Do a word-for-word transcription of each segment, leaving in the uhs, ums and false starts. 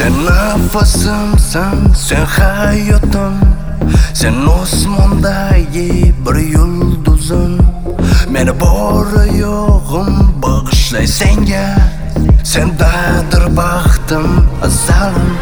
Sen nafasimsan, sen hayotim, sen osmondagi bir yulduzim. Meni bori yo'g'im bag'ishlay senga, sendadir baxtim azalim.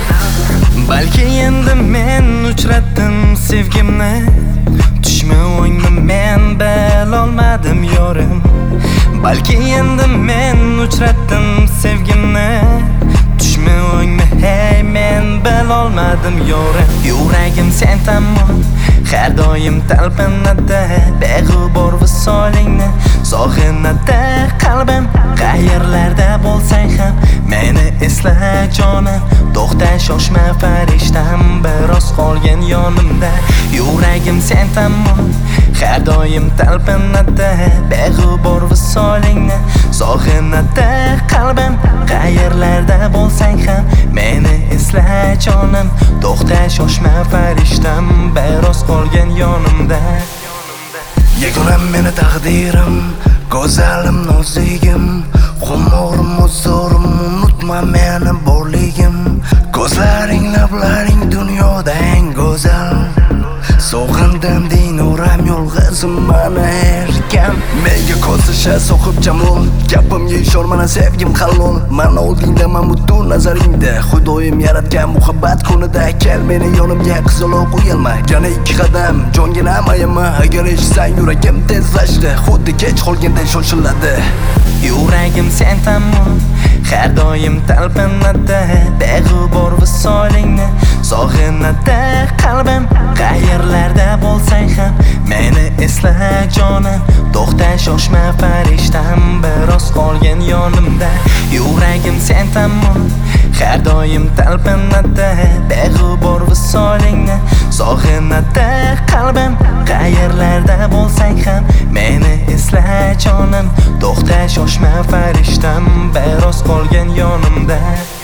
Balki endi men uchratdim sevgimni, tushmi o'ngni men bilolmadim yorim. Balki endi men uchratdim sevgimni, tushmi o'ngni hey men bilolmadim yorim. Yuragim sen tomon har doim talpinadi, beg'ubor visolingni sog'inadi qalbim. Qayerlarda bo'lsang ham meni esla jonim, to'xta shoshma farishtam, biroz qolgin yonimda. Yuragim sen tomon har doim talpinadi, beg'ubor visolingni sog'inadi qalbim. Qayerlarda bo'lsang ham meni esla jonim, to'xta shoshma farishtam, biroz qolgin yonimda. Yagonam meni taqdirim, go'zalim nozigim, xumorim huzurim, unutma meni borligim. Ko'zlaring lablaring dunyoda eng go'zal, sog'indim deynuram yolg'izim mana erkam. Menga ko'zisha so'qib jamol, gapimga ishormana sevgim halol. Mana oldingda man butun nazaringda, Xudoyim yaratgan muhabbat kunida. Kel meni yonimga qizaloq uyalma, yana ikki qadam jongina ayama. Agar eshitsang yuragim tezlashdi, xuddi kech qolganday shoshiladi. Yuragim sen tomon har doim talpinadi, beg'ubor visolingni sog'inadi qalbim. Qayerlarda bo'lsang ham meni esla jonim, to'xta shoshma farishtam, biroz qolgin yonimda. Yuragim sen tomon har doim talpinadi, beg'ubor visolingni sog'inadi qalbim. Qayerlarda bo'lsang ham meni esla jonim, to'xta shoshma farishtam, biroz qolgin yonimda.